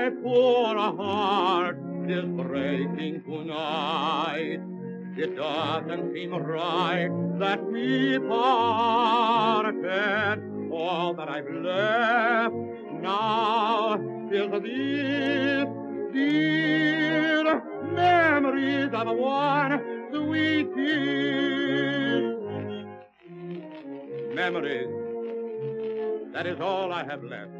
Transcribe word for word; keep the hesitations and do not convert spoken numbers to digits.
my poor heart is breaking tonight. It doesn't seem right that we parted. All that I've left now is these dear memories of one sweet kiss. Memories, that is all I have left.